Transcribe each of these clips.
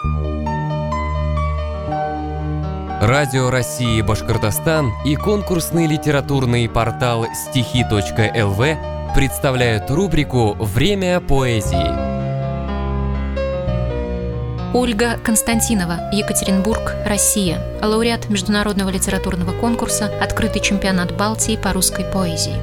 Радио России Башкортостан и конкурсный литературный портал стихи.лв представляют рубрику «Время поэзии». Ольга Константинова, Екатеринбург, Россия. Лауреат международного литературного конкурса «Открытый чемпионат Балтии по русской поэзии».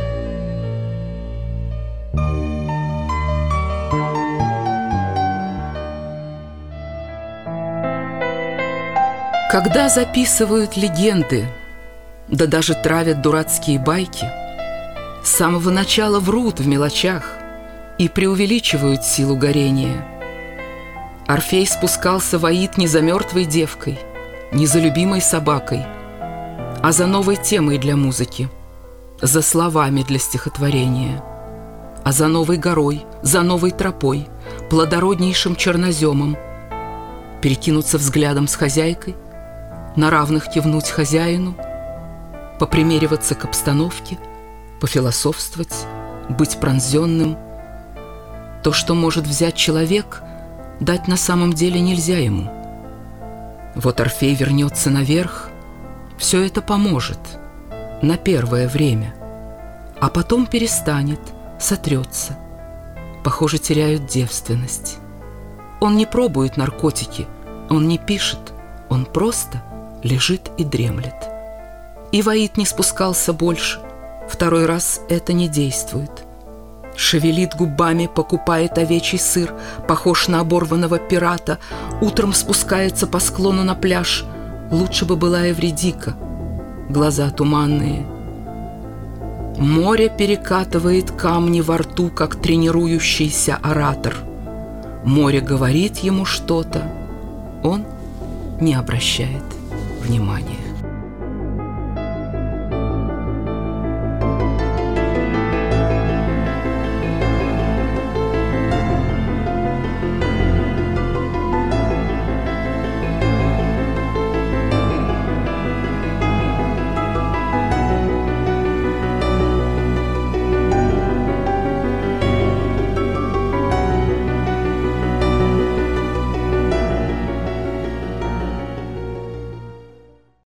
Когда записывают легенды, да даже травят дурацкие байки, с самого начала врут в мелочах и преувеличивают силу горения. Орфей спускался в Аид не за мертвой девкой, не за любимой собакой, а за новой темой для музыки, за словами для стихотворения, а за новой горой, за новой тропой, плодороднейшим черноземом, перекинуться взглядом с хозяйкой, на равных кивнуть хозяину, попримериваться к обстановке, пофилософствовать, быть пронзенным. То, что может взять человек, дать на самом деле нельзя ему. Вот Орфей вернется наверх, все это поможет на первое время, а потом перестанет, сотрется. Похоже, теряют девственность. Он не пробует наркотики, он не пишет, он просто лежит и дремлет. И в Аид не спускался больше, второй раз это не действует. Шевелит губами, покупает овечий сыр, похож на оборванного пирата, утром спускается по склону на пляж. Лучше бы была Эвридика, глаза туманные. Море перекатывает камни во рту, как тренирующийся оратор. Море говорит ему что-то, он не обращает внимания.